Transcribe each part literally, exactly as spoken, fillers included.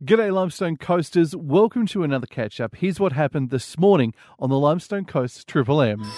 G'day Limestone Coasters, welcome to another catch-up. Here's what happened this morning on the Limestone Coast Triple M. Ladies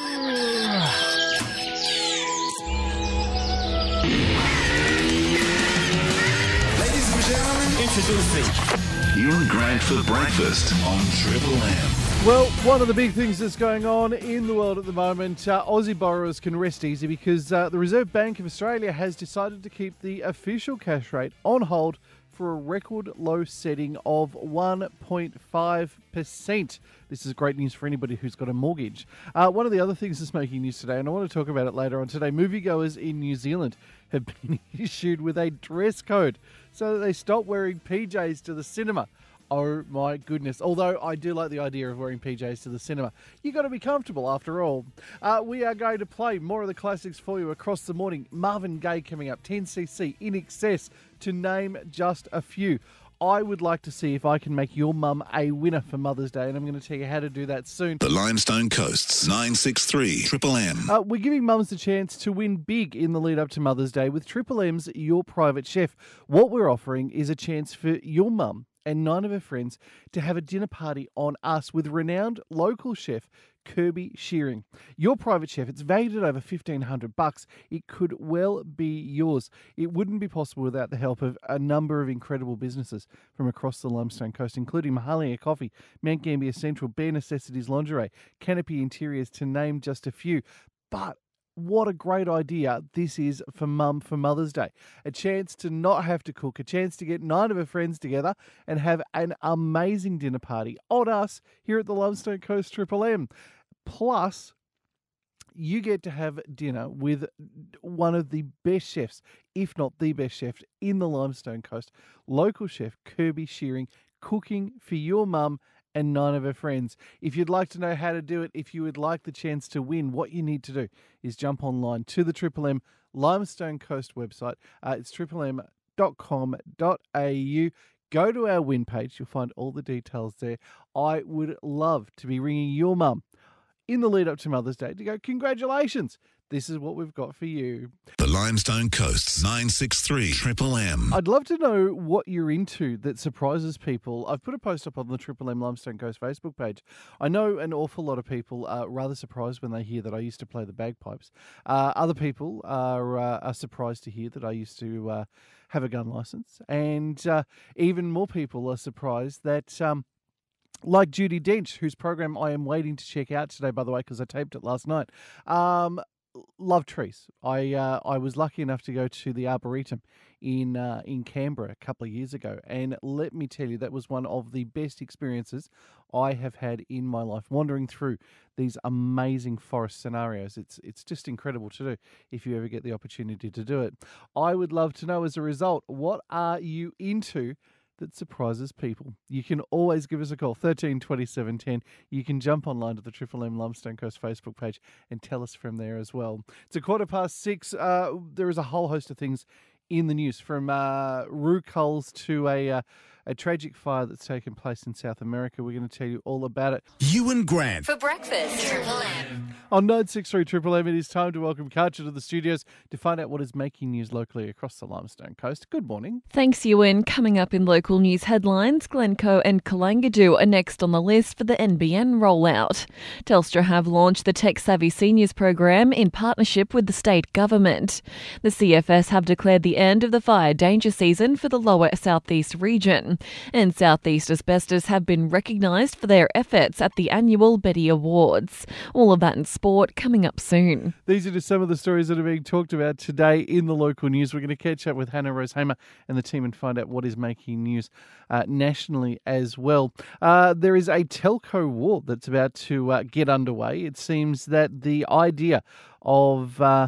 and gentlemen, introducing Ewan Grant for breakfast on Triple M. Well, one of the big things that's going on in the world at the moment, uh, Aussie borrowers can rest easy because uh, the Reserve Bank of Australia has decided to keep the official cash rate on hold for a record low setting of one point five percent. This is great news for anybody who's got a mortgage. Uh, one of the other things that's making news today, and I want to talk about it later on today, moviegoers in New Zealand have been issued with a dress code so that they stop wearing P Js to the cinema. Oh my goodness. Although I do like the idea of wearing P Js to the cinema. You got to be comfortable after all. Uh, we are going to play more of the classics for you across the morning. Marvin Gaye coming up, ten C C, In Excess, to name just a few. I would like to see if I can make your mum a winner for Mother's Day, and I'm going to tell you how to do that soon. The Limestone Coast's nine six three Triple M. Uh, we're giving mums the chance to win big in the lead up to Mother's Day with Triple M's Your Private Chef. What we're offering is a chance for your mum and nine of her friends to have a dinner party on us with renowned local chef Kirby Shearing. Your Private Chef, it's valued at over fifteen hundred bucks. It could well be yours. It wouldn't be possible without the help of a number of incredible businesses from across the Limestone Coast, including Mahalia Coffee, Mount Gambier Central, Bare Necessities Lingerie, Canopy Interiors, to name just a few. But what a great idea this is for Mum for Mother's Day. A chance to not have to cook, a chance to get nine of her friends together and have an amazing dinner party on us here at the Limestone Coast Triple M. Plus, you get to have dinner with one of the best chefs, if not the best chef in the Limestone Coast, local chef Kirby Shearing, cooking for your mum and nine of her friends. If you'd like to know how to do it, if you would like the chance to win, what you need to do is jump online to the Triple M Limestone Coast website. Uh, it's triple m dot com dot a u. Go to our win page. You'll find all the details there. I would love to be ringing your mum in the lead up to Mother's Day to go, congratulations, this is what we've got for you. The Limestone Coast's nine six three Triple M. I'd love to know what you're into that surprises people. I've put a post up on the Triple M Limestone Coast Facebook page. I know an awful lot of people are rather surprised when they hear that I used to play the bagpipes. Uh, other people are, uh, are surprised to hear that I used to uh, have a gun license. And uh, even more people are surprised that... Um, like Judi Dench, whose program I am waiting to check out today, by the way, because I taped it last night. Um, love trees. I uh, I was lucky enough to go to the Arboretum in uh, in Canberra a couple of years ago, and let me tell you, that was one of the best experiences I have had in my life. Wandering through these amazing forest scenarios, it's it's just incredible to do if you ever get the opportunity to do it. I would love to know, as a result, what are you into that surprises people? You can always give us a call, thirteen twenty-seven ten. You can jump online to the Triple M Limestone Coast Facebook page and tell us from there as well. It's a quarter past six. Uh, there is a whole host of things in the news, from uh, roo culls to a uh, a tragic fire that's taken place in South America. We're going to tell you all about it. Ewan Grant For breakfast, Triple M. On nine six three Triple M, it is time to welcome Karcher to the studios to find out what is making news locally across the Limestone Coast. Good morning. Thanks, Ewan. Coming up in local news headlines, Glencoe and Kalangadoo are next on the list for the N B N rollout. Telstra have launched the Tech Savvy Seniors program in partnership with the state government. The C F S have declared the end of the fire danger season for the lower southeast region. And Southeast Asbestos have been recognised for their efforts at the annual Betty Awards. All of that in sport coming up soon. These are just some of the stories that are being talked about today in the local news. We're going to catch up with Hannah Rose Hamer and the team and find out what is making news uh, nationally as well. Uh, there is a telco war that's about to uh, get underway. It seems that the idea of uh,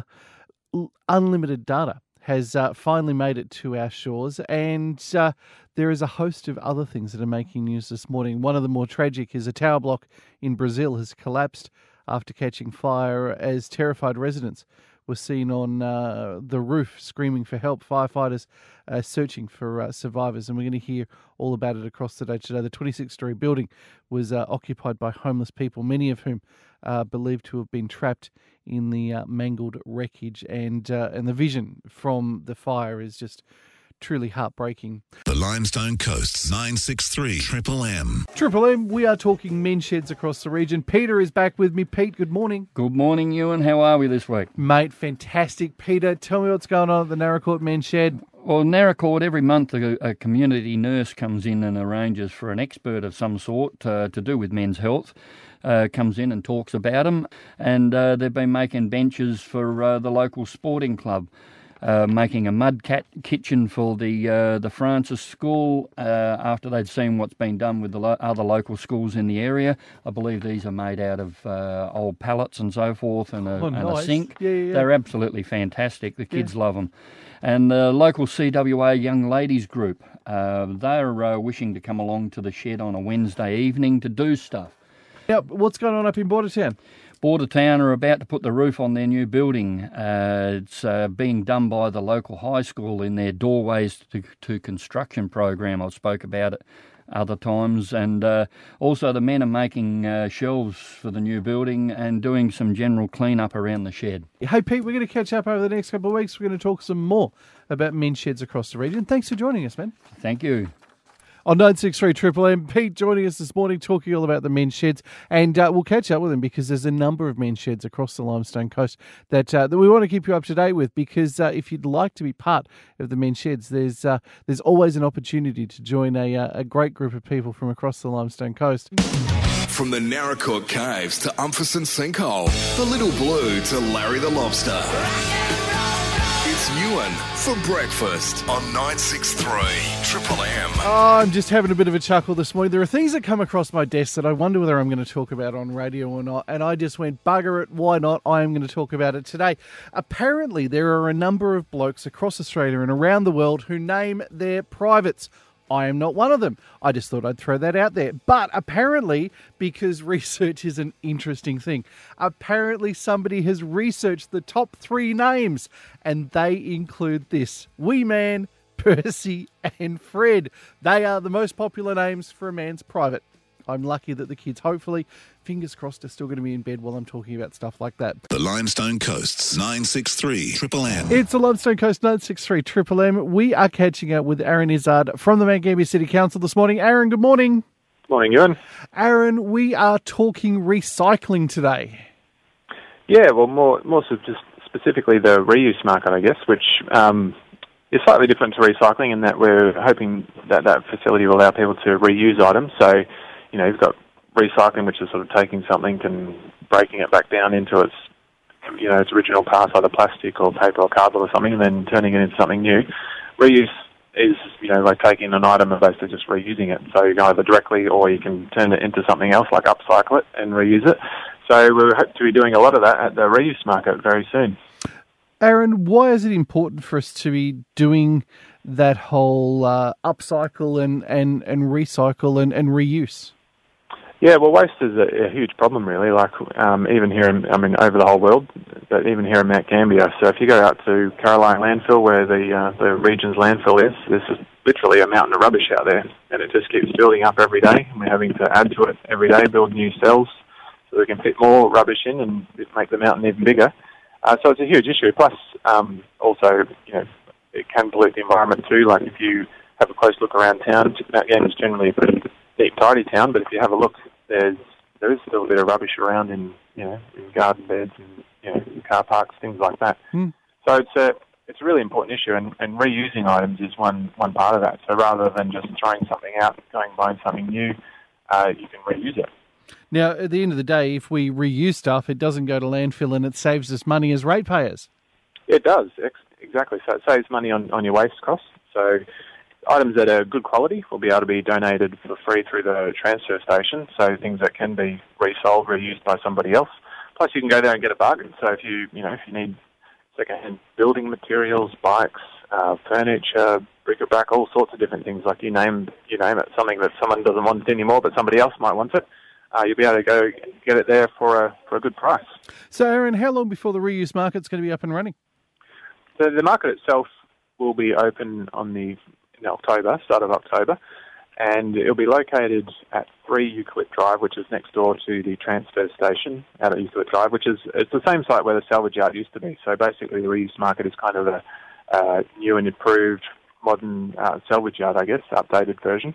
unlimited data has uh, finally made it to our shores, and uh, there is a host of other things that are making news this morning. One of the more tragic is a tower block in Brazil has collapsed after catching fire as terrified residents were seen on uh, the roof screaming for help. Firefighters uh, searching for uh, survivors, and we're going to hear all about it across the day today. The twenty-six storey building was uh, occupied by homeless people, many of whom uh, believed to have been trapped in the uh, mangled wreckage, and uh, and the vision from the fire is just truly heartbreaking. The Limestone Coast's nine six three Triple M. Triple M, we are talking men's sheds across the region. Peter is back with me. Pete, good morning. Good morning, Ewan. How are we this week? Mate, fantastic. Peter, tell me what's going on at the Narracourt Men's Shed. Well, Narracourt, every month a, a community nurse comes in and arranges for an expert of some sort uh, to do with men's health. Uh, comes in and talks about them, and uh, they've been making benches for uh, the local sporting club, uh, making a mud cat kitchen for the uh, the Francis School uh, after they'd seen what's been done with the lo- other local schools in the area. I believe these are made out of uh, old pallets and so forth, and a, Oh, and nice. a sink. Yeah, yeah, yeah. They're absolutely fantastic. The kids love them. And the local C W A Young Ladies Group, uh, they're uh, wishing to come along to the shed on a Wednesday evening to do stuff. Now, what's going on up in Bordertown? Bordertown are about to put the roof on their new building. Uh, it's uh, being done by the local high school in their Doorways to, to Construction program. I've spoke about it other times. And uh, also the men are making uh, shelves for the new building and doing some general clean-up around the shed. Hey, Pete, we're going to catch up over the next couple of weeks. We're going to talk some more about men's sheds across the region. Thanks for joining us, man. Thank you. On nine six three Triple M, Pete joining us this morning talking all about the men's sheds, and uh, we'll catch up with him because there's a number of men's sheds across the Limestone Coast that uh, that we want to keep you up to date with, because uh, if you'd like to be part of the men's sheds, there's uh, there's always an opportunity to join a, uh, a great group of people from across the Limestone Coast. From the Narracourt Caves to Umpherson Sinkhole, the Little Blue to Larry the Lobster. It's Ewan for breakfast on nine six three Triple M. Oh, I'm just having a bit of a chuckle this morning. There are things that come across my desk that I wonder whether I'm going to talk about on radio or not, and I just went, bugger it, why not? I am going to talk about it today. Apparently, there are a number of blokes across Australia and around the world who name their privates. I am not one of them. I just thought I'd throw that out there. But apparently, because research is an interesting thing, apparently somebody has researched the top three names, and they include this: Wee Man, Percy, and Fred. They are the most popular names for a man's private. I'm lucky that the kids, hopefully, fingers crossed, are still going to be in bed while I'm talking about stuff like that. The Limestone Coast's nine six three Triple M. It's the Limestone Coast nine six three Triple M. We are catching up with Aaron Izzard from the Mount Gambier City Council this morning. Aaron, good morning. Morning, Ewan. Aaron, we are talking recycling today. Yeah, well, more more so just specifically the reuse market, I guess, which um, is slightly different to recycling in that we're hoping that that facility will allow people to reuse items. So, you know, you've got recycling, which is sort of taking something and breaking it back down into its, you know, its original parts, either plastic or paper or cardboard or something, and then turning it into something new. Reuse is, you know, like taking an item and basically just reusing it. So you can either directly, or you can turn it into something else, like upcycle it and reuse it. So we hope to be doing a lot of that at the reuse market very soon. Aaron, why is it important for us to be doing that whole uh, upcycle and, and, and recycle and, and reuse? Yeah, well, waste is a, a huge problem, really. Like um, even here, in, I mean, over the whole world, but even here in Mount Gambier. So if you go out to Caroline Landfill, where the uh, the region's landfill is, there's just literally a mountain of rubbish out there, and it just keeps building up every day. And we're having to add to it every day, build new cells, so we can fit more rubbish in and make the mountain even bigger. Uh, so it's a huge issue. Plus, um, also, you know, it can pollute the environment too. Like if you have a close look around town, Mount Gambier is generally a pretty neat, tidy town, but if you have a look, there's there is still a bit of rubbish around in, you know, in garden beds and, you know, in car parks, things like that. Mm. So it's a it's a really important issue, and, and reusing items is one one part of that. So rather than just throwing something out, going and buying something new, uh, you can reuse it. Now, at the end of the day, if we reuse stuff, it doesn't go to landfill and it saves us money as ratepayers. It does, ex- exactly. So it saves money on, on your waste costs. So items that are good quality will be able to be donated for free through the transfer station, so things that can be resold, reused by somebody else. Plus, you can go there and get a bargain. So if you, you know, if you need second-hand building materials, bikes, uh, furniture, bric-a-brac, all sorts of different things, like you name, you name it, something that someone doesn't want anymore, but somebody else might want it, uh, you'll be able to go get it there for a for a good price. So, Aaron, how long before the reuse market's going to be up and running? So the market itself will be open on the in October, start of October, and it'll be located at three Eucalypt Drive, which is next door to the transfer station out at Eucalypt Drive, which is it's the same site where the salvage yard used to be. So basically the reuse market is kind of a uh, new and improved modern uh, salvage yard, I guess, updated version.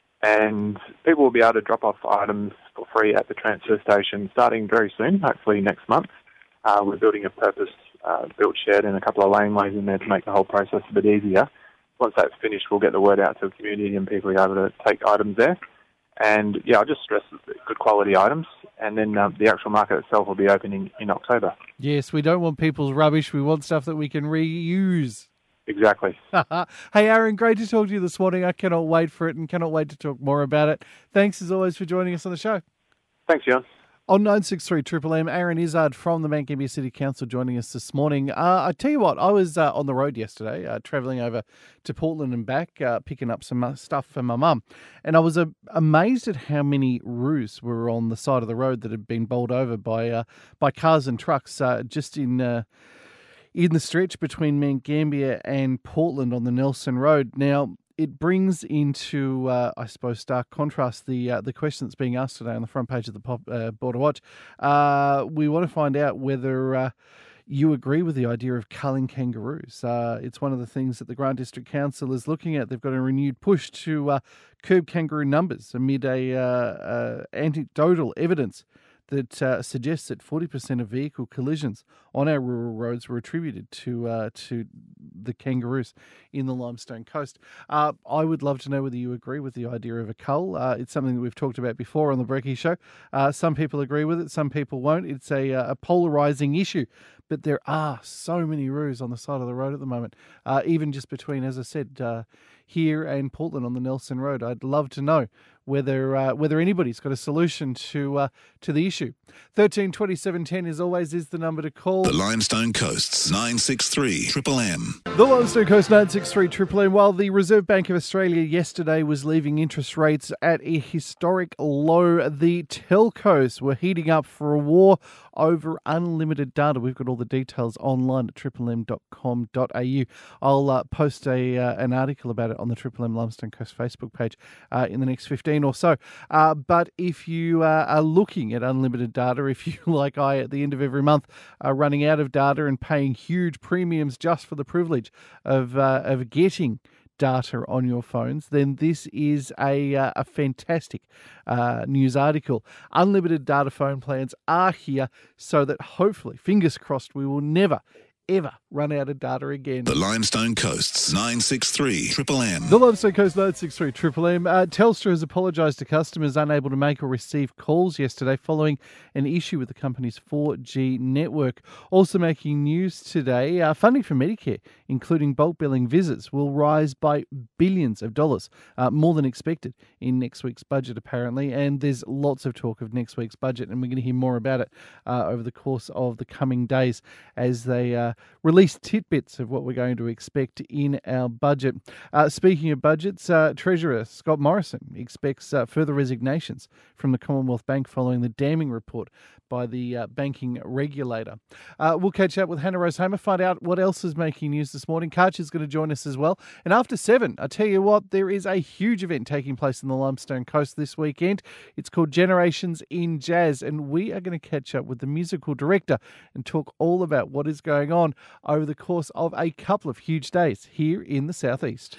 And people will be able to drop off items for free at the transfer station starting very soon, hopefully next month. Uh, we're building a purpose-built uh, shed and a couple of laneways in there to make the whole process a bit easier. Once that's finished, we'll get the word out to the community and people will be able to take items there. And, yeah, I'll just stress good quality items. And then um, the actual market itself will be opening in October. Yes, we don't want people's rubbish. We want stuff that we can reuse. Exactly. Hey, Aaron, great to talk to you this morning. I cannot wait for it and cannot wait to talk more about it. Thanks, as always, for joining us on the show. Thanks, John. On nine six three Triple M, Aaron Izzard from the Mount Gambier City Council joining us this morning. Uh, I tell you what, I was uh, on the road yesterday, uh, travelling over to Portland and back, uh, picking up some stuff for my mum. And I was uh, amazed at how many roos were on the side of the road that had been bowled over by uh, by cars and trucks uh, just in... Uh, in the stretch between Mount Gambier and Portland on the Nelson Road. Now, it brings into, uh, I suppose, stark contrast the uh, the question that's being asked today on the front page of the Pop, uh, Border Watch. Uh, we want to find out whether uh, you agree with the idea of culling kangaroos. Uh, it's one of the things that the Grant District Council is looking at. They've got a renewed push to uh, curb kangaroo numbers amid a uh, uh, anecdotal evidence that uh, suggests that forty percent of vehicle collisions on our rural roads were attributed to uh, to the kangaroos in the Limestone Coast. Uh, I would love to know whether you agree with the idea of a cull. Uh, it's something that we've talked about before on the Brekkie Show. Uh, some people agree with it, some people won't. It's a, a polarising issue, but there are so many roos on the side of the road at the moment, uh, even just between, as I said, uh, here and Portland on the Nelson Road. I'd love to know whether uh, whether anybody's got a solution to uh, to the issue. thirteen twenty-seven ten, as always, is the number to call. The Limestone Coast's nine six three Triple M. The Limestone Coast nine six three Triple M. While the Reserve Bank of Australia yesterday was leaving interest rates at a historic low, the telcos were heating up for a war over unlimited data. We've got all the details online at triple m dot com dot a u. I'll uh, post a uh, an article about it on the Triple M Limestone Coast Facebook page uh, in the next fifteen or so. Uh, but if you uh, are looking at unlimited data, if you, like I, at the end of every month, are running out of data and paying huge premiums just for the privilege of uh, of getting data on your phones, then this is a uh, a fantastic uh, news article. Unlimited data phone plans are here so that hopefully, fingers crossed, we will never, ever run out of data again. The Limestone Coast's nine six three Triple M. The Limestone Coast nine six three Triple M. Uh, Telstra has apologised to customers unable to make or receive calls yesterday following an issue with the company's four G network. Also making news today, uh, funding for Medicare, including bulk billing visits, will rise by billions of dollars, uh, more than expected in next week's budget, apparently. And there's lots of talk of next week's budget, and we're going to hear more about it uh, over the course of the coming days as they uh, release tidbits of what we're going to expect in our budget. Uh, speaking of budgets, uh, Treasurer Scott Morrison expects uh, further resignations from the Commonwealth Bank following the damning report by the uh, banking regulator. Uh, we'll catch up with Hannah Rose Hamer, find out what else is making news this morning. Karch is going to join us as well. And after seven, I tell you what, there is a huge event taking place in the Limestone Coast this weekend. It's called Generations in Jazz, and we are going to catch up with the musical director and talk all about what is going on over the course of a couple of huge days here in the southeast.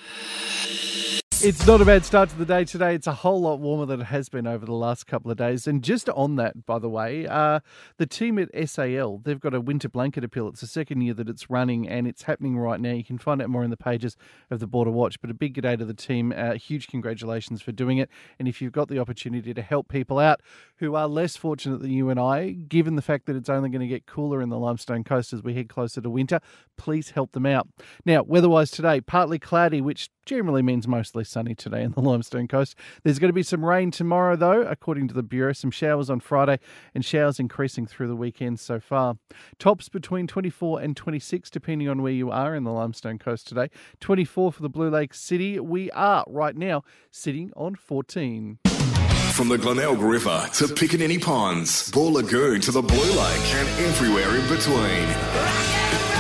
It's not a bad start to the day today. It's a whole lot warmer than it has been over the last couple of days. And just on that, by the way, uh, the team at S A L, they've got a winter blanket appeal. It's the second year that it's running, and it's happening right now. You can find out more in the pages of the Border Watch. But a big g'day to the team. Uh, huge congratulations for doing it. And if you've got the opportunity to help people out who are less fortunate than you and I, given the fact that it's only going to get cooler in the Limestone Coast as we head closer to winter, please help them out. Now, weather-wise today, partly cloudy, which generally means mostly sunny today in the Limestone Coast. There's going to be some rain tomorrow, though, according to the Bureau. Some showers on Friday and showers increasing through the weekend so far. Tops between twenty-four and twenty-six, depending on where you are in the Limestone Coast today. twenty-four for the Blue Lake City. We are, right now, sitting on fourteen. From the Glenelg River to Picaninny Ponds, Ball Lagoon to the Blue Lake, and everywhere in between.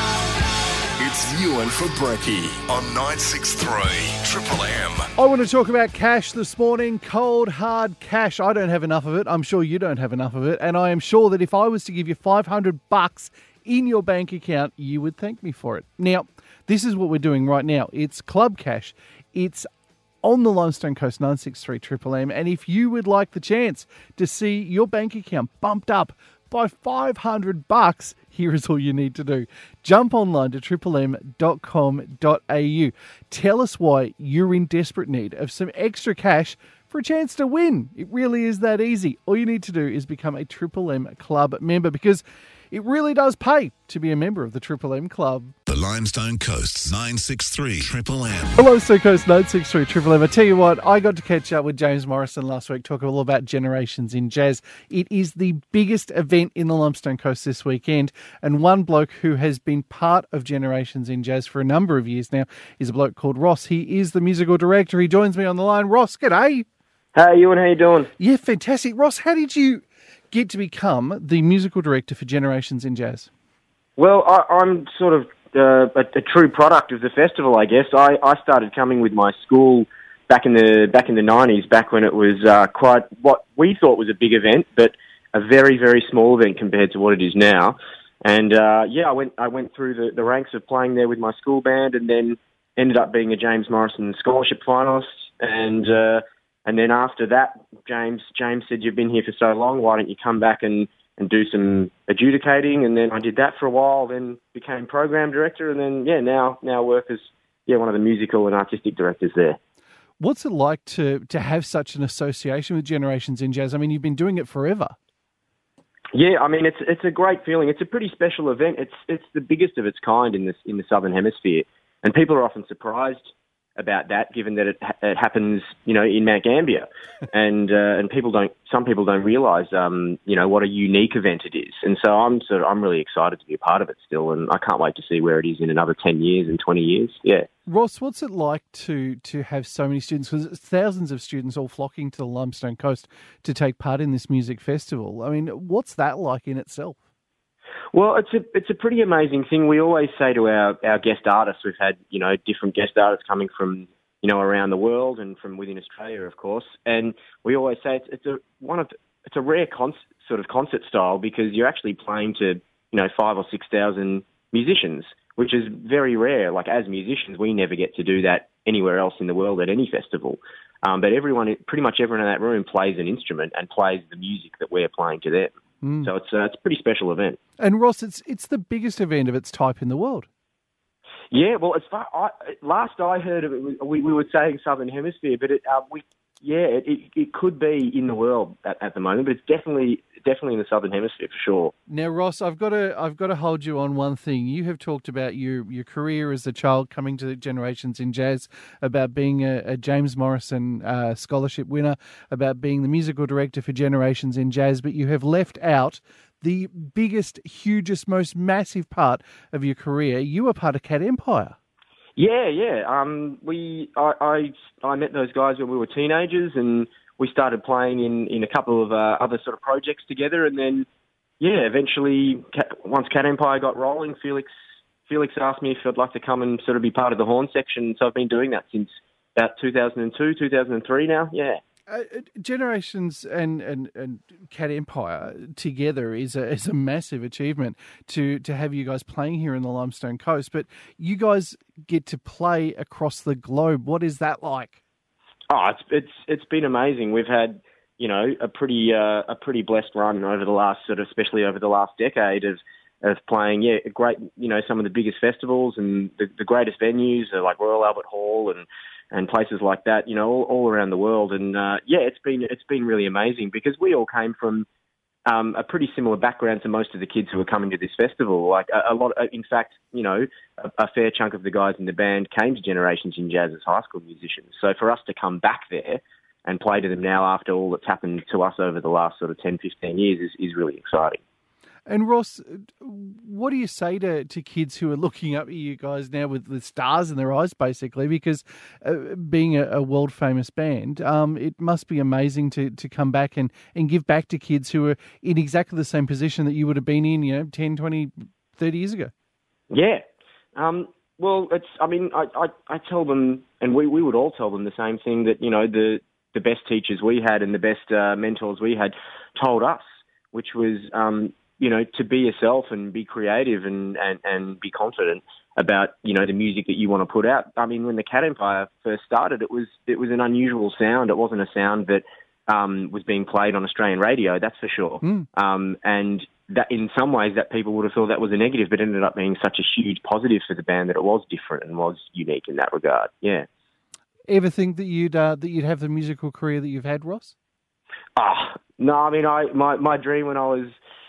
It's Ewan for Brekkie on nine six three Triple M. I want to talk about cash this morning. Cold, hard cash. I don't have enough of it. I'm sure you don't have enough of it. And I am sure that if I was to give you five hundred bucks in your bank account, you would thank me for it. Now, This is what we're doing right now. It's Club Cash. It's on the Limestone Coast, nine six three Triple M. And if you would like the chance to see your bank account bumped up by five hundred bucks, here is all you need to do. Jump online to triple m dot com dot a u. Tell us why you're in desperate need of some extra cash for a chance to win. It really is that easy. All you need to do is become a Triple M Club member, because it really does pay to be a member of the Triple M Club. The Limestone Coast's nine six three Triple M. Hello, Limestone Coast nine six three Triple M. I tell you what, I got to catch up with James Morrison last week, talking all about Generations in Jazz. It is the biggest event in the Limestone Coast this weekend, and one bloke who has been part of Generations in Jazz for a number of years now is a bloke called Ross. He is the musical director. He joins me on the line. Ross, g'day. Hey, Ewan, how you doing? Yeah, fantastic. Ross, how did you get to become the musical director for Generations in Jazz? Well, I, I'm sort of uh, a, a true product of the festival, I guess. I, I started coming with my school back in the back in the nineties, back when it was uh, quite what we thought was a big event, but a very, very small event compared to what it is now. And uh, yeah, I went I went through the, the ranks of playing there with my school band, and then ended up being a James Morrison Scholarship finalist. And uh, and then after that, James James said, "You've been here for so long, why don't you come back and, and do some adjudicating?" And then I did that for a while, then became program director, and then yeah, now now work as yeah one of the musical and artistic directors there. What's it like to to have such an association with Generations in Jazz? I mean, you've been doing it forever. Yeah, I mean, it's it's a great feeling. It's a pretty special event. It's it's the biggest of its kind in this in the Southern Hemisphere, and people are often surprised about that, given that it, it happens, you know, in Mount Gambier, and uh, and people don't. Some people don't realise, um, you know, what a unique event it is. And so I'm sort of I'm really excited to be a part of it still, and I can't wait to see where it is in another ten years and twenty years. Yeah. Ross, what's it like to to have so many students? Because it's thousands of students all flocking to the Limestone Coast to take part in this music festival. I mean, what's that like in itself? Well, it's a it's a pretty amazing thing. We always say to our, our guest artists, we've had, you know, different guest artists coming from, you know, around the world and from within Australia, of course. And we always say it's, it's a one of it's a rare con- sort of concert style, because you're actually playing to, you know, five or six thousand musicians, which is very rare. Like, as musicians, we never get to do that anywhere else in the world at any festival. Um, but everyone, pretty much everyone in that room plays an instrument and plays the music that we're playing to them. Mm. So it's uh, it's a pretty special event. And Ross, it's it's the biggest event of its type in the world. Yeah, well, as far I, last I heard of it, we, we were saying Southern Hemisphere, but it, uh, we yeah, it, it it could be in the world at, at the moment, but it's definitely definitely in the Southern Hemisphere for sure. Now, Ross, I've got to I've got to hold you on one thing. You have talked about your your career as a child coming to Generations in Jazz, about being a, a James Morrison uh, scholarship winner, about being the musical director for Generations in Jazz, but you have left out the biggest, hugest, most massive part of your career. You were part of Cat Empire. Yeah, yeah. Um, we I, I I met those guys when we were teenagers, and we started playing in, in a couple of uh, other sort of projects together, and then yeah, eventually once Cat Empire got rolling, Felix Felix asked me if I'd like to come and sort of be part of the horn section. So I've been doing that since about two thousand two, two thousand three now. Yeah. Uh, Generations and, and, and Cat Empire together is a is a massive achievement to, to have you guys playing here in the Limestone Coast. But you guys get to play across the globe. What is that like? Oh, it's it's it's been amazing. We've had, you know, a pretty uh, a pretty blessed run over the last sort of, especially over the last decade of of playing, yeah, great, you know, some of the biggest festivals and the, the greatest venues like Royal Albert Hall and. and places like that, you know, all, all around the world. And, uh, yeah, it's been it's been really amazing, because we all came from um, a pretty similar background to most of the kids who were coming to this festival. Like, a, a lot, of, in fact, you know, a, a fair chunk of the guys in the band came to Generations in Jazz as high school musicians. So for us to come back there and play to them now after all that's happened to us over the last sort of ten, fifteen years is, is really exciting. And Ross, what do you say to, to kids who are looking up at you guys now with, with stars in their eyes, basically? Because uh, being a, a world-famous band, um, it must be amazing to, to come back and, and give back to kids who are in exactly the same position that you would have been in, you know, ten, twenty, thirty years ago. Yeah. Um, well, it's. I mean, I, I, I tell them, and we, we would all tell them the same thing, that, you know, the, the best teachers we had and the best uh, mentors we had told us, which was... Um, you know, to be yourself and be creative and, and, and be confident about, you know, the music that you want to put out. I mean, when the Cat Empire first started, it was it was an unusual sound. It wasn't a sound that um, was being played on Australian radio, that's for sure. Mm. Um, and that in some ways that people would have thought that was a negative, but ended up being such a huge positive for the band that it was different and was unique in that regard. Yeah. Ever think that you'd uh, that you'd have the musical career that you've had, Ross? Ah, oh, no. I mean, I my, my dream when I was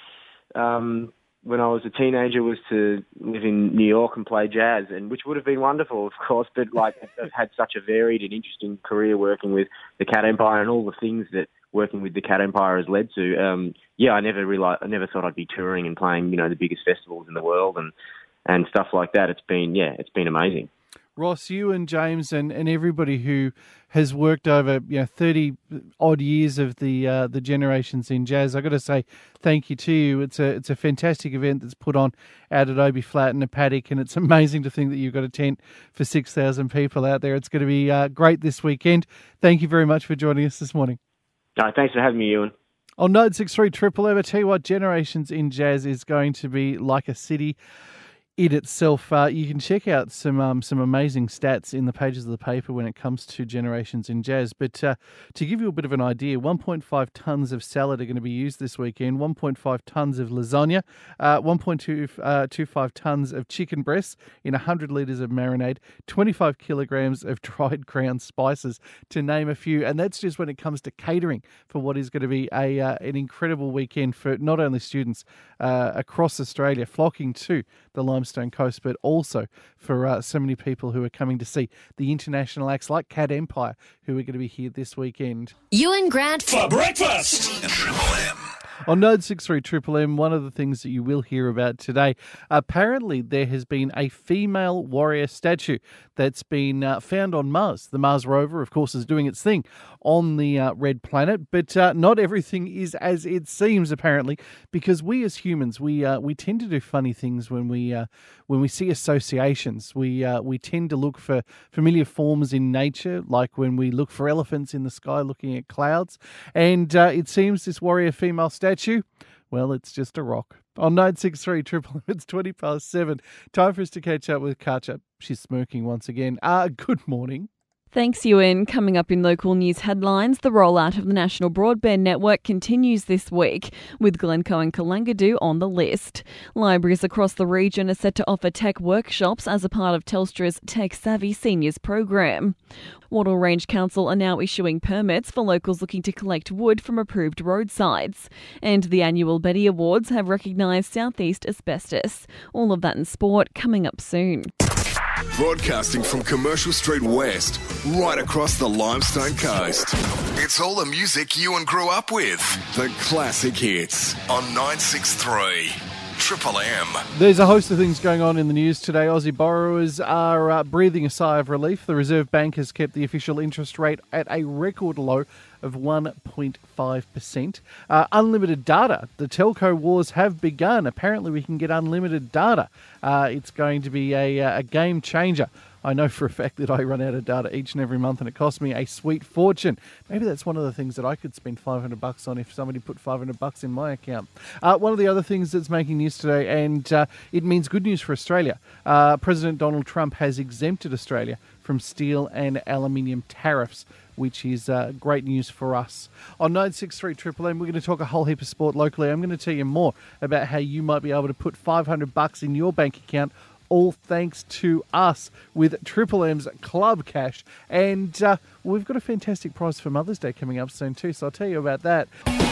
um, when I was a teenager was to live in New York and play jazz, and which would have been wonderful, of course. But like, I've had such a varied and interesting career working with the Cat Empire and all the things that working with the Cat Empire has led to. Um, yeah, I never realized, I never thought I'd be touring and playing, you know, the biggest festivals in the world and and stuff like that. It's been yeah, it's been amazing. Ross, you and James and, and everybody who has worked over you know thirty odd years of the uh, the Generations in Jazz, I've got to say thank you to you. It's a it's a fantastic event that's put on out at Obi Flat in a paddock, and it's amazing to think that you've got a tent for six thousand people out there. It's going to be uh, great this weekend. Thank you very much for joining us this morning. Uh, thanks for having me, Ewan. On nine six three Triple M, I tell you what, Generations in Jazz is going to be like a city in itself. Uh, you can check out some um, some amazing stats in the pages of the paper when it comes to Generations in Jazz. But uh, to give you a bit of an idea, one point five tonnes of salad are going to be used this weekend, one point five tonnes of lasagna, uh, one point two five tonnes of chicken breasts in one hundred litres of marinade, twenty-five kilograms of dried ground spices, to name a few. And that's just when it comes to catering for what is going to be a uh, an incredible weekend for not only students uh, across Australia flocking to the Limestone Coast, but also for uh, so many people who are coming to see the international acts like Cat Empire, who are going to be here this weekend. Ewan Grant for breakfast. Triple M. On nine six three Triple M, one of the things that you will hear about today, apparently there has been a female warrior statue that's been uh, found on Mars. The Mars rover, of course, is doing its thing on the uh, red planet, but uh, not everything is as it seems, apparently, because we as humans, we uh, we tend to do funny things when we uh, when we see associations. We uh, we tend to look for familiar forms in nature, like when we look for elephants in the sky looking at clouds, and uh, it seems this warrior female statue, well, it's just a rock. On nine six three Triple M, it's twenty past seven. Time for us to catch up with Katja. She's smirking once again. Uh, good morning. Thanks, Ewan. Coming up in local news headlines, the rollout of the National Broadband Network continues this week, with Glencoe and Kalangadoo on the list. Libraries across the region are set to offer tech workshops as a part of Telstra's Tech Savvy Seniors program. Wattle Range Council are now issuing permits for locals looking to collect wood from approved roadsides. And the annual Betty Awards have recognised Southeast asbestos. All of that in sport coming up soon. Broadcasting from Commercial Street West, right across the Limestone Coast. It's all the music you and grew up with. The classic hits on nine six three Triple M. There's a host of things going on in the news today. Aussie borrowers are uh, breathing a sigh of relief. The Reserve Bank has kept the official interest rate at a record low of one point five percent. Uh, unlimited data. The telco wars have begun. Apparently we can get unlimited data. Uh, it's going to be a, a game changer. I know for a fact that I run out of data each and every month, and it costs me a sweet fortune. Maybe that's one of the things that I could spend five hundred bucks on if somebody put five hundred bucks in my account. Uh, one of the other things that's making news today, and uh, it means good news for Australia. Uh, President Donald Trump has exempted Australia from steel and aluminium tariffs, which is uh, great news for us. On nine six three Triple M, we're going to talk a whole heap of sport locally. I'm going to tell you more about how you might be able to put five hundred bucks in your bank account, all thanks to us with Triple M's Club Cash. And uh, we've got a fantastic prize for Mother's Day coming up soon too, so I'll tell you about that.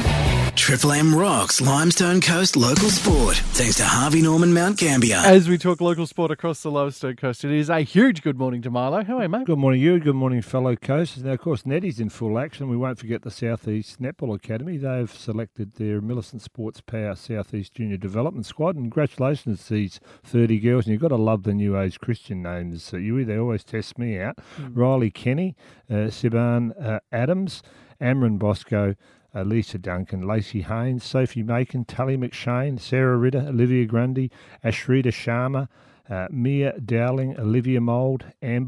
Triple M rocks Limestone Coast local sport, thanks to Harvey Norman Mount Gambier. As we talk local sport across the Limestone Coast, it is a huge good morning to Marlo. How are you, mate? Good morning, you. Good morning, fellow coasters. Now, of course, Nettie's in full action. We won't forget the Southeast Netball Academy. They've selected their Millicent Sports Power Southeast Junior Development Squad. And congratulations to these thirty girls. And you've got to love the new age Christian names. Uh, you, they always test me out. Mm. Riley Kenny, uh, Siobhan uh, Adams, Amron Bosco, Uh, Lisa Duncan, Lacey Haynes, Sophie Macon, Tully McShane, Sarah Ritter, Olivia Grundy, Ashrita Sharma, uh, Mia Dowling, Olivia Mould, Amber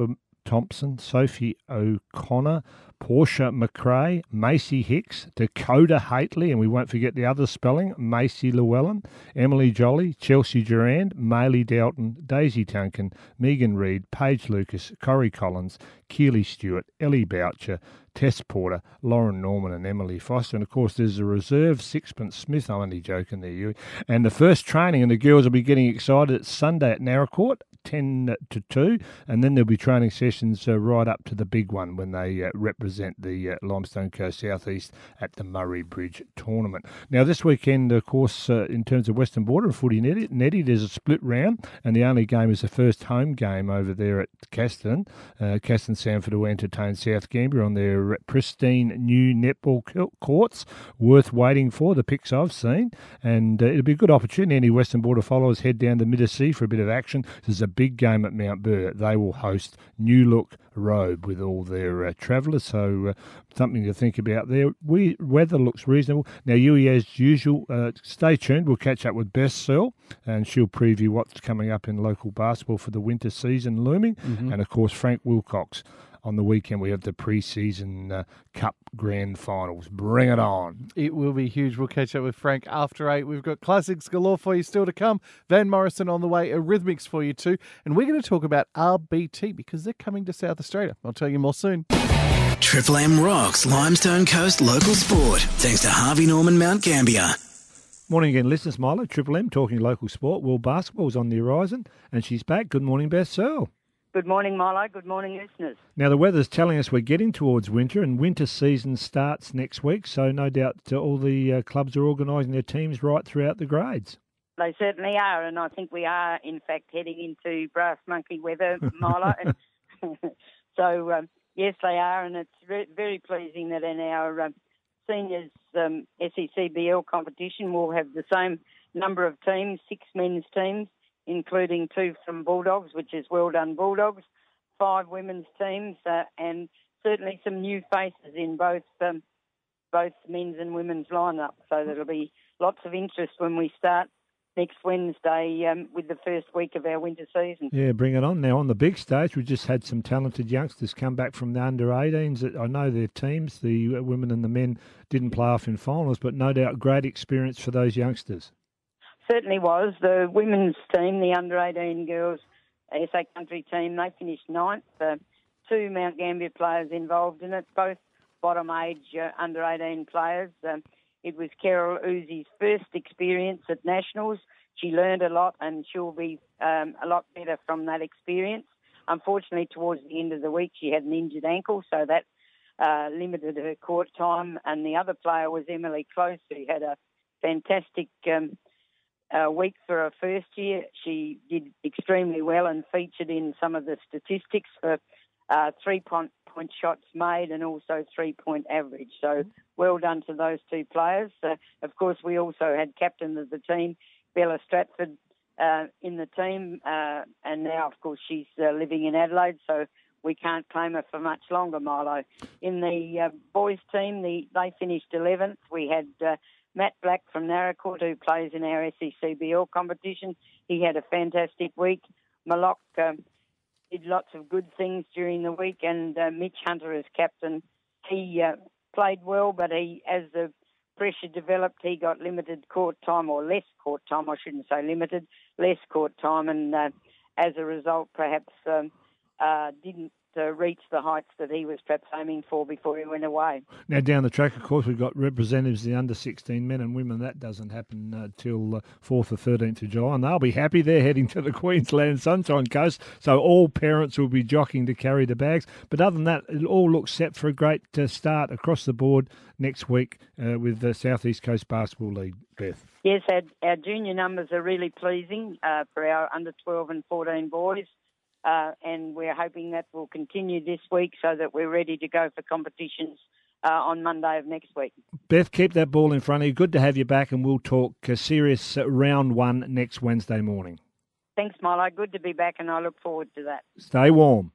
Thompson, Sophie O'Connor, Portia McRae, Macy Hicks, Dakota Haitley, and we won't forget the other spelling, Macy Llewellyn, Emily Jolly, Chelsea Durand, Maylee Dalton, Daisy Duncan, Megan Reid, Paige Lucas, Corrie Collins, Keely Stewart, Ellie Boucher, Tess Porter, Lauren Norman and Emily Foster. And, of course, there's a reserve, Sixpence Smith. I'm only joking there, you. And the first training, and the girls will be getting excited, it's Sunday at Naracoorte, ten to two, and then there'll be training sessions uh, right up to the big one when they uh, represent the uh, Limestone Coast Southeast at the Murray Bridge tournament. Now, this weekend, of course, uh, in terms of Western Border and footy netty, netty, there's a split round, and the only game is the first home game over there at Caston. Uh, Caston Sanford will entertain South Gambier on their pristine new netball courts, worth waiting for, the pics I've seen, and uh, it'll be a good opportunity. Any Western Border followers head down to Middle-Sea for a bit of action. There's a big game at Mount Burr. They will host New Look Robe with all their uh, travellers, so uh, something to think about there. We, weather looks reasonable. Now, Yui, as usual, uh, stay tuned. We'll catch up with Beth Searle, and she'll preview what's coming up in local basketball for the winter season looming, mm-hmm. and, of course, Frank Wilcox. On the weekend, we have the pre-season uh, Cup Grand Finals. Bring it on. It will be huge. We'll catch up with Frank after eight. We've got classics galore for you still to come. Van Morrison on the way, Eurythmics for you too. And we're going to talk about R B T because they're coming to South Australia. I'll tell you more soon. Triple M rocks Limestone Coast local sport. Thanks to Harvey Norman Mount Gambier. Morning again, listeners. Milo, Triple M, talking local sport. World basketball's on the horizon, and she's back. Good morning, Beth Searle. Good morning, Milo. Good morning, listeners. Now, the weather's telling us we're getting towards winter, and winter season starts next week, so no doubt uh, all the uh, clubs are organising their teams right throughout the grades. They certainly are, and I think we are, in fact, heading into brass monkey weather, Milo. and so, um, yes, they are, and it's re- very pleasing that in our um, seniors um, S E C B L competition we'll have the same number of teams, six men's teams, including two from Bulldogs, which is well done Bulldogs, five women's teams, uh, and certainly some new faces in both um, both men's and women's lineup. So there'll be lots of interest when we start next Wednesday um, with the first week of our winter season. Yeah, bring it on. Now, on the big stage, we just had some talented youngsters come back from the under eighteens. I know their teams, the women and the men, didn't play off in finals, but no doubt great experience for those youngsters. Certainly was. The women's team, the under eighteen girls S A Country team, they finished ninth. Uh, two Mount Gambier players involved in it, both bottom age uh, under eighteen players. Um, it was Carol Uzi's first experience at Nationals. She learned a lot and she'll be um, a lot better from that experience. Unfortunately, towards the end of the week, she had an injured ankle, so that uh, limited her court time. And the other player was Emily Close, who had a fantastic Um, Uh, week for her first year. She did extremely well and featured in some of the statistics for uh, three-point point shots made and also three-point average. So well done to those two players. Uh, of course, we also had captain of the team, Bella Stratford, uh, in the team, uh, and now, of course, she's uh, living in Adelaide, so we can't claim her for much longer, Milo. In the uh, boys' team, the, they finished eleventh. We had Uh, Matt Black from Naracoorte, who plays in our S E C B L competition. He had a fantastic week. Malok um, did lots of good things during the week, and uh, Mitch Hunter as captain. He uh, played well, but he, as the pressure developed, he got limited court time, or less court time, I shouldn't say limited, less court time, and uh, as a result, perhaps um, uh, didn't Uh, reach the heights that he was perhaps aiming for before he went away. Now, down the track, of course, we've got representatives of the under sixteen men and women. That doesn't happen uh, till uh, fourth or thirteenth of July, and they'll be happy. They're heading to the Queensland Sunshine Coast, so all parents will be jockeying to carry the bags. But other than that, it all looks set for a great uh, start across the board next week uh, with the South East Coast Basketball League, Beth. Yes, our, our junior numbers are really pleasing uh, for our under twelve and fourteen boys. Uh, and we're hoping that will continue this week so that we're ready to go for competitions uh, on Monday of next week. Beth, keep that ball in front of you. Good to have you back, and we'll talk uh, serious uh, round one next Wednesday morning. Thanks, Milo. Good to be back, and I look forward to that. Stay warm.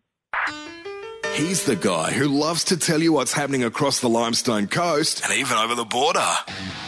He's the guy who loves to tell you what's happening across the Limestone Coast and even over the border.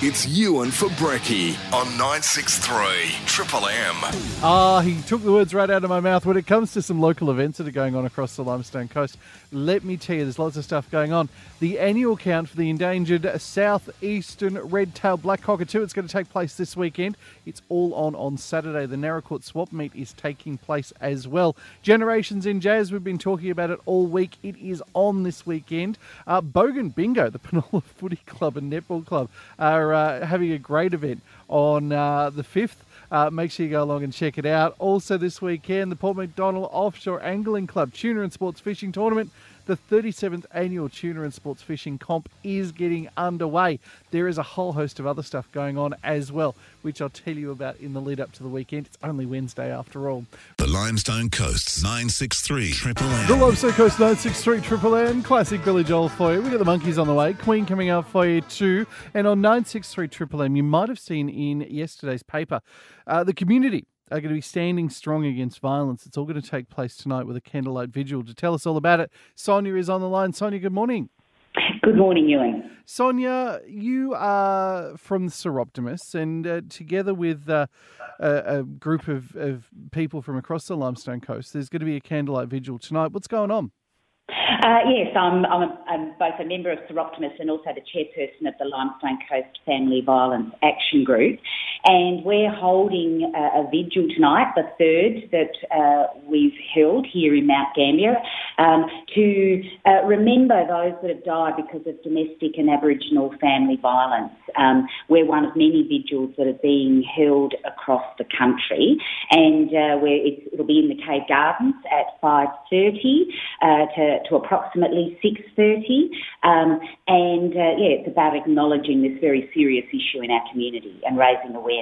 It's Ewan for Brekkie on nine six three Triple M. Ah, he took the words right out of my mouth. When it comes to some local events that are going on across the Limestone Coast, let me tell you, there's lots of stuff going on. The annual count for the endangered southeastern red-tailed black cockatoo, it's going to take place this weekend. It's all on on Saturday. The Naracoorte Swap Meet is taking place as well. Generations in Jazz, we've been talking about it all week. It is on this weekend. Uh, Bogan Bingo, the Penola Footy Club and Netball Club, are uh, having a great event on uh, the fifth. Uh, make sure you go along and check it out. Also this weekend, the Port MacDonnell Offshore Angling Club Tuna and Sports Fishing Tournament. The thirty-seventh annual Tuna and Sports Fishing Comp is getting underway. There is a whole host of other stuff going on as well, which I'll tell you about in the lead up to the weekend. It's only Wednesday after all. The Limestone Coast's nine six three Triple M. The Limestone Coast nine six three Triple M. Classic Billy Joel for you. We've got the Monkeys on the way. Queen coming up for you too. And on nine six three Triple M, you might have seen in yesterday's paper, uh, the community are going to be standing strong against violence. It's all going to take place tonight with a candlelight vigil. To tell us all about it, Sonia is on the line. Sonia, good morning. Good morning, Ewan. Sonia, you are from the Seroptimists, and uh, together with uh, a, a group of, of people from across the Limestone Coast, there's going to be a candlelight vigil tonight. What's going on? Uh, yes, I'm, I'm, a, I'm both a member of Seroptimists and also the chairperson of the Limestone Coast Family Violence Action Group. And we're holding a, a vigil tonight, the third that uh, we've held here in Mount Gambier, um, to uh, remember those that have died because of domestic and Aboriginal family violence. Um, we're one of many vigils that are being held across the country, and uh, we're, it's, it'll be in the Cave Gardens at five thirty uh, to, to approximately six thirty. Um, and, uh, yeah, it's about acknowledging this very serious issue in our community and raising awareness.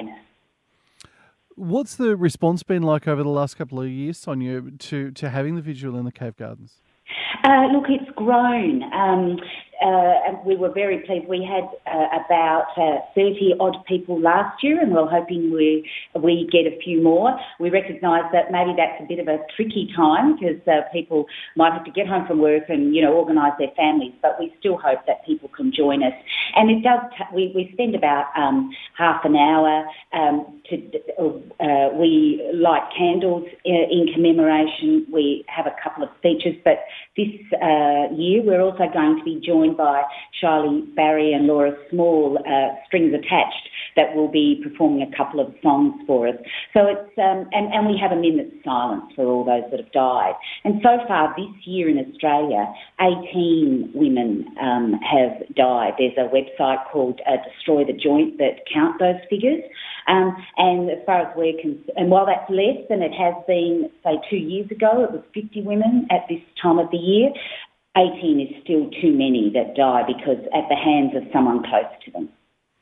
What's the response been like over the last couple of years, Sonia, to, to having the vigil in the Cave Gardens? Uh, look, it's grown. Um, uh, and we were very pleased. We had uh, about uh, thirty odd people last year, and we're hoping we we get a few more. We recognise that maybe that's a bit of a tricky time because uh, people might have to get home from work and, you know, organise their families, but we still hope that people can join us. And it does. T- we we spend about um, half an hour. Um, to uh, we light candles in, in commemoration. We have a couple of speeches, but this uh, year we're also going to be joined by Charlie Barry and Laura Small, uh, Strings Attached, that will be performing a couple of songs for us. So it's um, and, and we have a minute's silence for all those that have died. And so far this year in Australia, eighteen women um, have died. There's a website called uh, Destroy the Joint that count those figures. Um, and as far as we're concerned, and while that's less than it has been, say, two years ago, it was fifty women at this time of the year, eighteen is still too many that die because at the hands of someone close to them.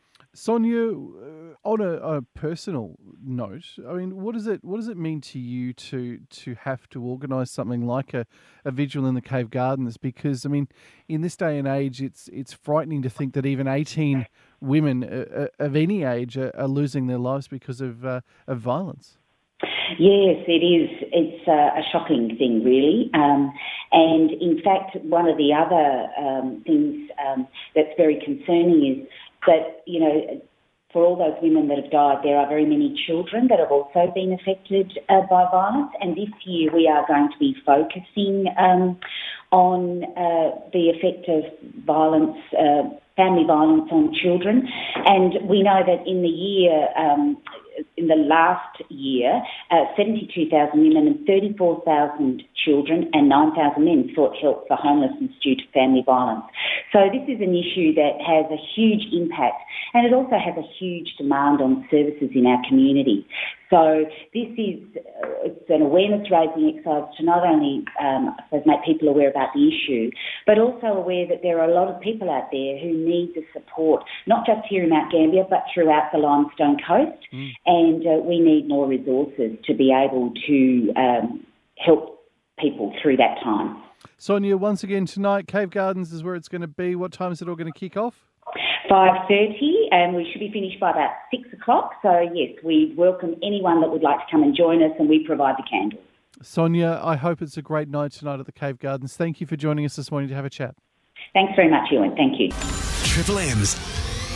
Sonia, uh, on, a, on a personal note, I mean, what does it what does it mean to you to to have to organise something like a, a vigil in the Cave Gardens? Because, I mean, in this day and age, it's it's frightening to think that even eighteen women uh, of any age are, are losing their lives because of uh, of violence. Yes, it is. It's a, a shocking thing, really. Um, and in fact, one of the other um, things um, that's very concerning is that, you know, for all those women that have died, there are very many children that have also been affected uh, by violence. And this year we are going to be focusing um, on uh, the effect of violence, uh, family violence on children. And we know that in the year, um, in the last year, uh, seventy-two thousand women and thirty-four thousand children and nine thousand men sought help for homelessness due to family violence. So this is an issue that has a huge impact, and it also has a huge demand on services in our community. So this is uh, it's an awareness-raising exercise to not only um, I suppose make people aware about the issue, but also aware that there are a lot of people out there who need the support, not just here in Mount Gambier, but throughout the Limestone Coast. Mm. And uh, we need more resources to be able to um, help people through that time. Sonia, once again tonight, Cave Gardens is where it's going to be. What time is it all going to kick off? five thirty, and we should be finished by about six o'clock. So, yes, we welcome anyone that would like to come and join us, and we provide the candles. Sonia, I hope it's a great night tonight at the Cave Gardens. Thank you for joining us this morning to have a chat. Thanks very much, Ewan. Thank you. Triple M's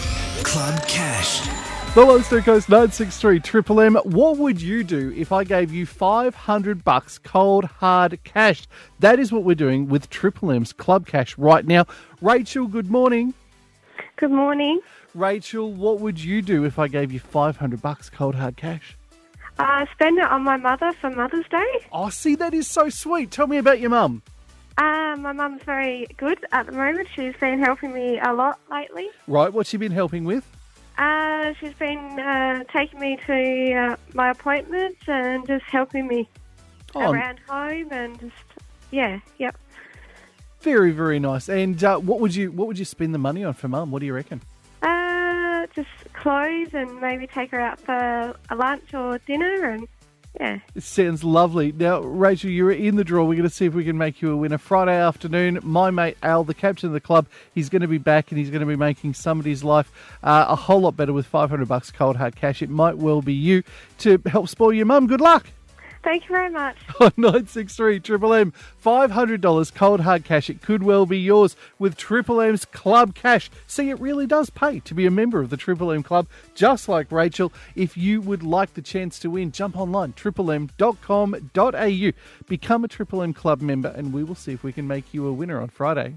Club Cash. The Limestone Coast nine six three Triple M. What would you do if I gave you five hundred bucks cold hard cash? That is what we're doing with Triple M's Club Cash right now. Rachel, good morning. Good morning. Rachel, what would you do if I gave you five hundred bucks cold hard cash? Uh, spend it on my mother for Mother's Day. Oh, see, that is so sweet. Tell me about your mum. Uh, my mum's very good at the moment. She's been helping me a lot lately. Right, what's she been helping with? Uh, she's been uh, taking me to uh, my appointments and just helping me Oh, around home and just, yeah, yep. Very, very nice. And uh, what would you what would you spend the money on for mum? What do you reckon? Uh, just clothes and maybe take her out for a lunch or dinner and, yeah. It sounds lovely. Now, Rachel, you're in the draw. We're going to see if we can make you a winner. Friday afternoon, my mate Al, the captain of the club, he's going to be back and he's going to be making somebody's life uh, a whole lot better with five hundred bucks cold hard cash. It might well be you to help spoil your mum. Good luck. Thank you very much. On nine six three Triple M, five hundred dollars cold hard cash. It could well be yours with Triple M's Club Cash. See, it really does pay to be a member of the Triple M Club, just like Rachel. If you would like the chance to win, jump online, triple m dot com dot a u. Become a Triple M Club member, and we will see if we can make you a winner on Friday.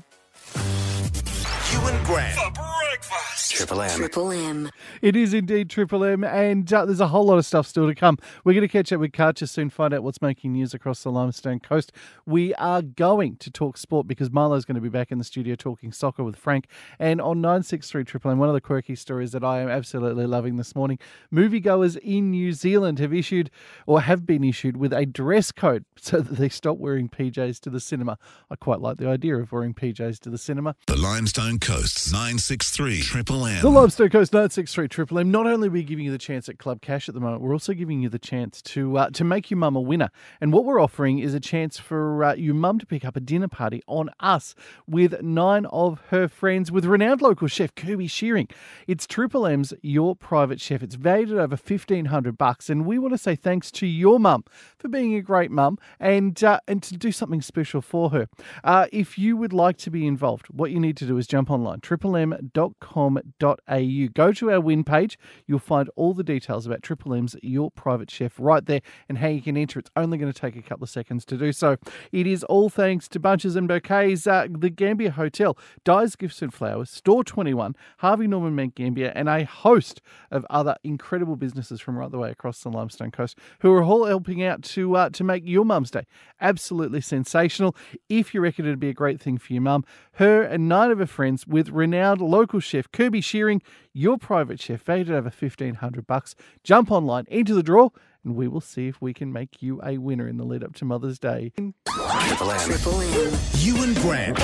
Ewan Grant. Triple M. Triple M. It is indeed Triple M, and uh, there's a whole lot of stuff still to come. We're going to catch up with Karcher soon, find out what's making news across the Limestone Coast. We are going to talk sport because Marlo's going to be back in the studio talking soccer with Frank. And on nine six three Triple M, one of the quirky stories that I am absolutely loving this morning, moviegoers in New Zealand have issued, or have been issued, with a dress code so that they stop wearing P Js to the cinema. I quite like the idea of wearing P Js to the cinema. The Limestone Coast's nine six three Triple M. The Limestone Coast nine six three Triple M. Not only are we giving you the chance at Club Cash at the moment, we're also giving you the chance to uh, to make your mum a winner. And what we're offering is a chance for uh, your mum to pick up a dinner party on us with nine of her friends with renowned local chef Kirby Shearing. It's Triple M's Your Private Chef. It's valued at over fifteen hundred bucks, and we want to say thanks to your mum for being a great mum and uh, and to do something special for her. Uh, if you would like to be involved, what you need to do is jump online, triple m dot com dot a u. Go to our win page. You'll find all the details about Triple M's Your Private Chef right there and how you can enter. It's only going to take a couple of seconds to do so. It is all thanks to Bunches and Bouquets, uh, the Gambier Hotel, Dyes Gifts and Flowers, Store twenty-one, Harvey Norman Mount Gambier, and a host of other incredible businesses from right the way across the Limestone Coast who are all helping out to uh, to make your mum's day absolutely sensational. If you reckon it'd be a great thing for your mum, her and nine of her friends with renowned local chef Kirby Shearing, Your Private Chef, valued at over fifteen hundred bucks. Jump online, enter the draw, and we will see if we can make you a winner in the lead up to Mother's Day. Triple M. Triple M. Ewan Grant.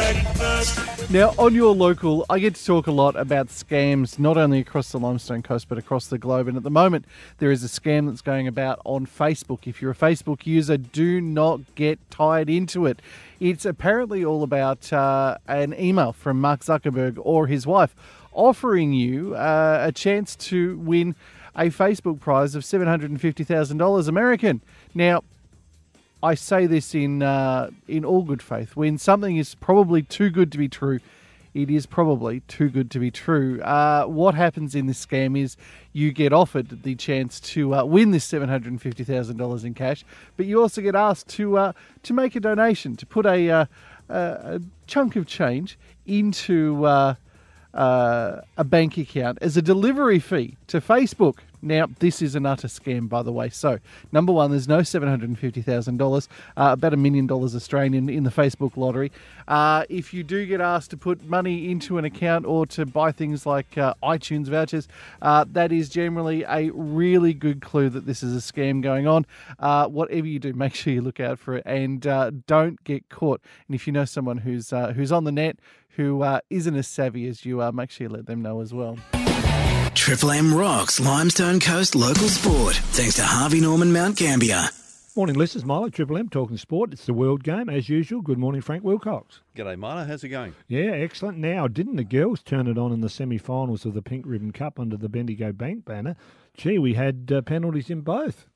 Now, on your local, I get to talk a lot about scams, not only across the Limestone Coast, but across the globe. And at the moment, there is a scam that's going about on Facebook. If you're a Facebook user, do not get tied into it. It's apparently all about uh, an email from Mark Zuckerberg or his wife offering you uh, a chance to win a Facebook prize of seven hundred fifty thousand dollars American. Now, I say this in uh, in all good faith. When something is probably too good to be true, it is probably too good to be true. Uh, what happens in this scam is you get offered the chance to uh, win this seven hundred fifty thousand dollars in cash, but you also get asked to uh, to make a donation, to put a, uh, a chunk of change into uh, uh, a bank account as a delivery fee to Facebook. Now, this is an utter scam, by the way. So, number one, there's no seven hundred fifty thousand dollars, uh, about a million dollars Australian in the Facebook lottery. Uh, if you do get asked to put money into an account or to buy things like uh, iTunes vouchers, uh, that is generally a really good clue that this is a scam going on. Uh, whatever you do, make sure you look out for it and uh, don't get caught. And if you know someone who's uh, who's on the net who uh, isn't as savvy as you are, make sure you let them know as well. Triple M rocks Limestone Coast local sport. Thanks to Harvey Norman Mount Gambier. Morning, listeners. Milo, Triple M, talking sport. It's the World Game, as usual. Good morning, Frank Wilcox. G'day, Milo. How's it going? Yeah, excellent. Now, didn't the girls turn it on in the semi-finals of the Pink Ribbon Cup under the Bendigo Bank banner? Gee, we had uh, penalties in both.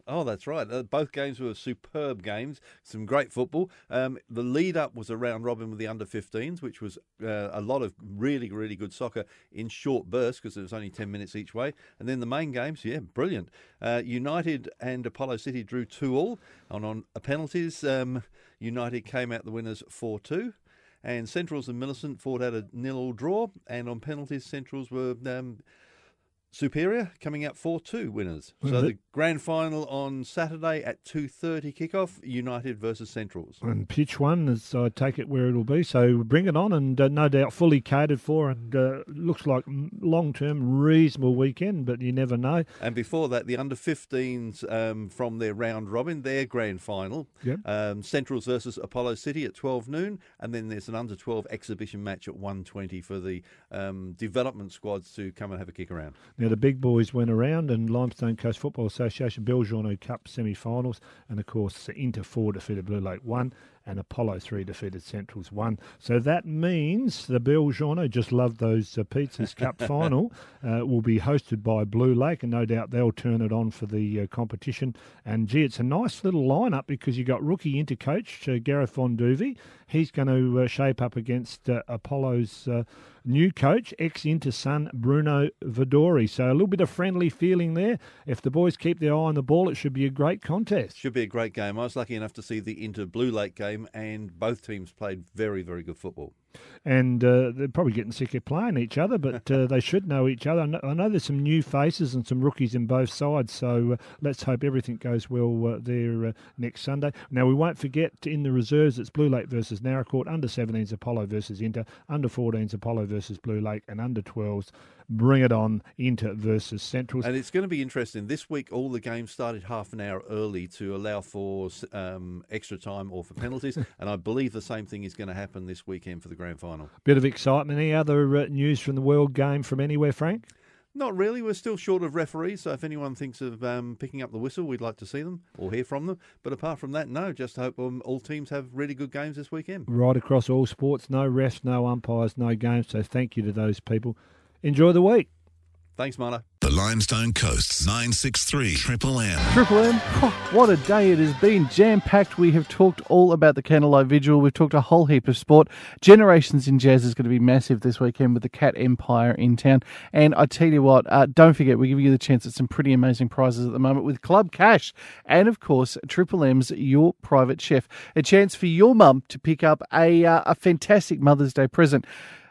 Oh, that's right. Uh, both games were superb games, some great football. Um, the lead-up was a round robin with the under fifteens, which was uh, a lot of really, really good soccer in short bursts because it was only ten minutes each way. And then the main games, yeah, brilliant. Uh, United and Apollo City drew two all. And on penalties, um, United came out the winners four two. And Centrals and Millicent fought out a nil-all draw. And on penalties, Centrals were... Um, superior, coming out four two winners. So the grand final on Saturday at two thirty kickoff, United versus Centrals. And pitch one, is, I take it, where it'll be. So bring it on, and uh, no doubt fully catered for, and uh, looks like long-term reasonable weekend, but you never know. And before that, the under fifteens um, from their round robin, their grand final. Yep. Um, Centrals versus Apollo City at twelve noon, and then there's an under twelve exhibition match at one twenty for the um, development squads to come and have a kick around. Now, the big boys went around, and Limestone Coast Football Association Belgiano Cup semi-finals, and of course Inter four defeated Blue Lake one, and Apollo three defeated Centrals one. So that means the Belgiano, just love those uh, pizzas, Cup final uh, will be hosted by Blue Lake, and no doubt they'll turn it on for the uh, competition. And gee, it's a nice little lineup because you've got rookie Inter coach uh, Gareth Von Duvey. He's going to uh, shape up against uh, Apollo's uh, new coach, ex-Inter son Bruno Vidori. So a little bit of friendly feeling there. If the boys keep their eye on the ball, it should be a great contest. Should be a great game. I was lucky enough to see the Inter Blue Lake game, and both teams played very, very good football. And uh, they're probably getting sick of playing each other, but uh, they should know each other. I know, I know there's some new faces and some rookies in both sides, so uh, let's hope everything goes well uh, there uh, next Sunday. Now, we won't forget, in the reserves, it's Blue Lake versus Naracoorte, under seventeens Apollo versus Inter, under fourteens Apollo versus Blue Lake, and under twelves, bring it on, Inter versus Centrals. And it's going to be interesting. This week, all the games started half an hour early to allow for um, extra time or for penalties, and I believe the same thing is going to happen this weekend for the grand final. Bit of excitement. Any other uh, news from the world game from anywhere, Frank? Not really. We're still short of referees, so if anyone thinks of um, picking up the whistle, we'd like to see them or hear from them. But apart from that, no, just hope um, all teams have really good games this weekend. Right across all sports, no refs, no umpires, no games, so thank you to those people. Enjoy the week. Thanks, Marlo. The Limestone Coast's nine six three Triple M. Triple M, oh, what a day it has been. Jam-packed. We have talked all about the Candlelight Vigil. We've talked a whole heap of sport. Generations in Jazz is going to be massive this weekend with the Cat Empire in town. And I tell you what, uh, don't forget, we're giving you the chance at some pretty amazing prizes at the moment with Club Cash. And, of course, Triple M's Your Private Chef. A chance for your mum to pick up a, uh, a fantastic Mother's Day present.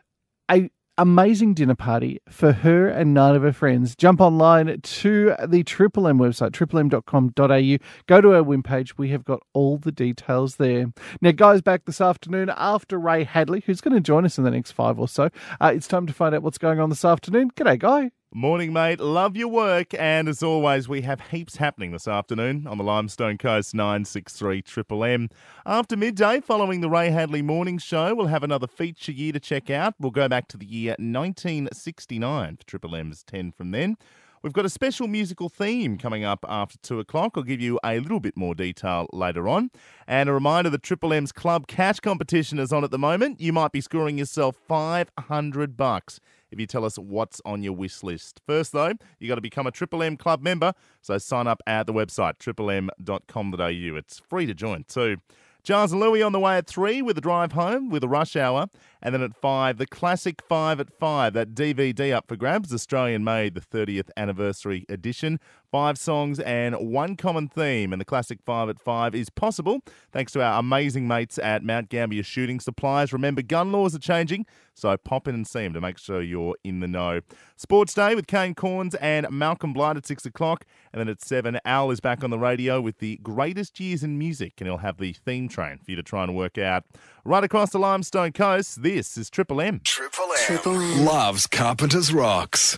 A amazing dinner party for her and nine of her friends. Jump online to the Triple M website, triple m dot com dot a u. Go to our webpage. We have got all the details there. Now, guys, back this afternoon after Ray Hadley, who's going to join us in the next five or so. Uh, it's time to find out what's going on this afternoon. G'day, Guy. Morning, mate. Love your work. And as always, we have heaps happening this afternoon on the Limestone Coast nine six three Triple M. After midday, following the Ray Hadley Morning Show, we'll have another feature year to check out. We'll go back to the year nineteen sixty-nine for Triple M's ten from then. We've got a special musical theme coming up after two o'clock. I'll give you a little bit more detail later on. And a reminder that Triple M's Club Cash competition is on at the moment. You might be scoring yourself five hundred bucks if you tell us what's on your wish list. First, though, you got to become a Triple M Club member, so sign up at the website, triple m dot com dot a u. It's free to join too. Giles and Louie on the way at three with a drive home with a rush hour. And then at five, the classic five at five, that D V D up for grabs, Australian made, the thirtieth anniversary edition. Five songs and one common theme. And the classic five at five is possible thanks to our amazing mates at Mount Gambier Shooting Supplies. Remember, gun laws are changing, so pop in and see them to make sure you're in the know. Sports Day with Kane Corns and Malcolm Blight at six o'clock. And then at seven, Al is back on the radio with the greatest years in music, and he'll have the theme train for you to try and work out. Right across the Limestone Coast, this is Triple M. Triple M. Triple M loves Carpenter's Rocks.